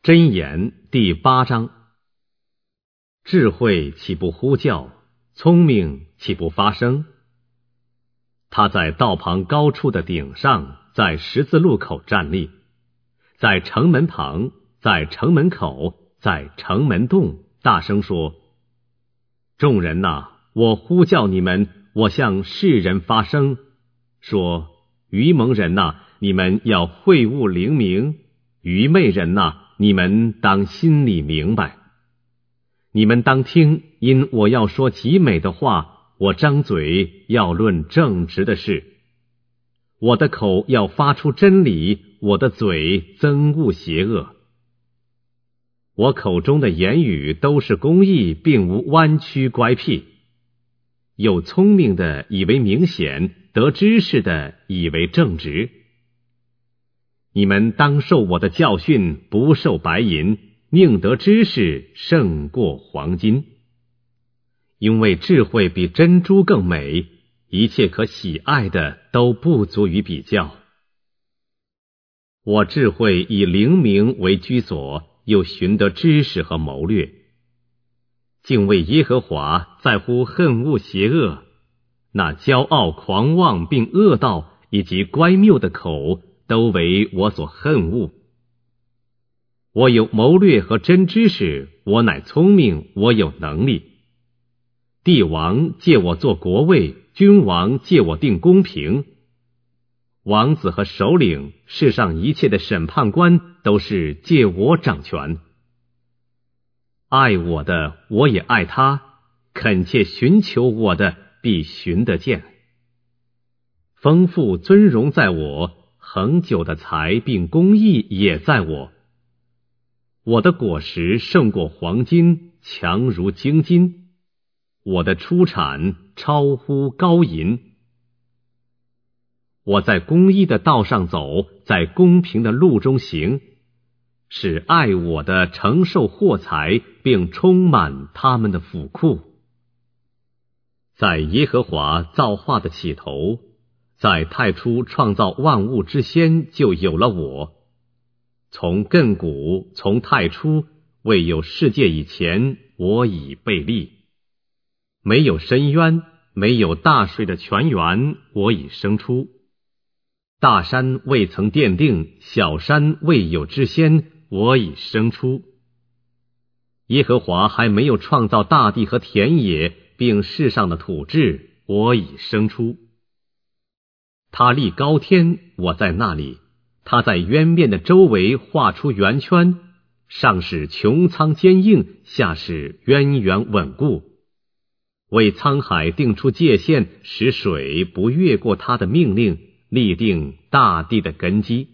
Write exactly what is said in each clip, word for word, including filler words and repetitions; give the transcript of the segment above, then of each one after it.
箴言第八章：智慧岂不呼叫？聪明岂不发声？他在道旁高处的顶上，在十字路口站立，在城门旁，在城门口，在城门洞，大声说：众人哪，我呼叫你们，我向世人发声，说：愚蒙人哪，你们要会悟灵明；愚昧人哪，你们当心里明白。你们当听，因我要说极美的话，我张嘴要论正直的事。我的口要发出真理，我的嘴憎恶邪恶。我口中的言语都是公义，并无弯曲乖僻。有聪明的以为明显，得知识的以为正直。你们当受我的教训，不受白银，宁得知识胜过黄金。因为智慧比珍珠更美，一切可喜爱的都不足以比较。我智慧以灵明为居所，又寻得知识和谋略。敬畏耶和华，在乎恨恶邪恶。那骄傲狂妄并恶道以及乖谬的口，都为我所恨恶。我有谋略和真知识，我乃聪明，我有能力。帝王借我做国位，君王借我定公平。王子和首领，世上一切的审判官，都是借我掌权。爱我的，我也爱他；恳切寻求我的，必寻得见。丰富尊荣在我，恒久的财并公义也在我。我的果实胜过黄金，强如精金。我的出产超乎高银。我在公义的道上走，在公平的路中行，使爱我的承受货财，并充满他们的府库。在耶和华造化的起头，在太初创造万物之先，就有了我。从亘古，从太初，未有世界以前，我已被立。没有深渊，没有大水的泉源，我已生出。大山未曾奠定，小山未有之先，我已生出。耶和华还没有创造大地和田野，并世上的土质，我已生出。他立高天，我在那里；他在渊面的周围画出圆圈，上使穹苍坚硬，下使渊源稳固。为沧海定出界限，使水不越过他的命令，立定大地的根基。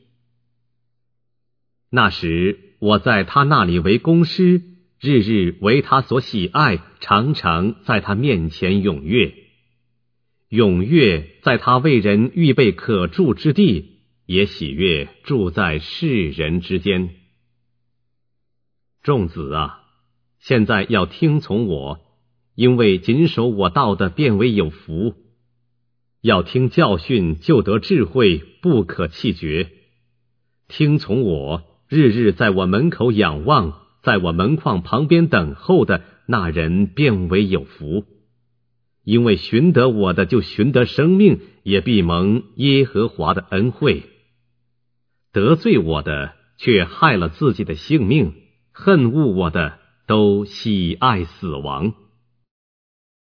那时我在他那里为工师，日日为他所喜爱，常常在他面前踊跃。踊跃在他为人预备可住之地，也喜悦住在世人之间。众子啊，现在要听从我，因为谨守我道的变为有福。要听教训，就得智慧，不可弃绝。听从我，日日在我门口仰望，在我门框旁边等候的那人变为有福。因为寻得我的就寻得生命，也必蒙耶和华的恩惠。得罪我的却害了自己的性命，恨恶我的都喜爱死亡。